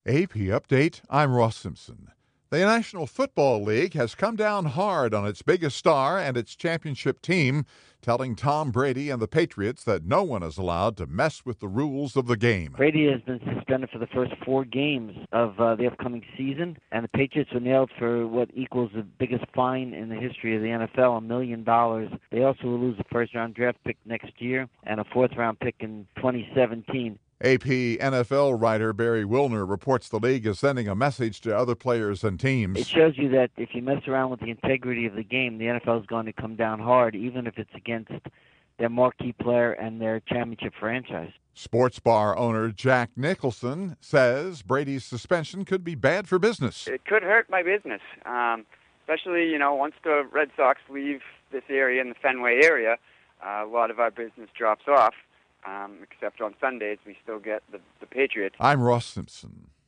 AP Update, I'm Ross Simpson. The National Football League has come down hard on its biggest star and its championship team, telling Tom Brady and the Patriots that no one is allowed to mess with the rules of the game. Brady has been suspended for the first 4 games of the upcoming season, and the Patriots were nailed for what equals the biggest fine in the history of the NFL, $1 million. They also will lose a first-round draft pick next year and a fourth-round pick in 2017. AP NFL writer Barry Wilner reports the league is sending a message to other players and teams. It shows you that if you mess around with the integrity of the game, the NFL is going to come down hard, even if it's against their marquee player and their championship franchise. Sports bar owner Jack Nicholson says Brady's suspension could be bad for business. It could hurt my business, especially, once the Red Sox leave this area in the Fenway area, a lot of our business drops off. Except on Sundays, we still get the Patriots. I'm Ross Simpson.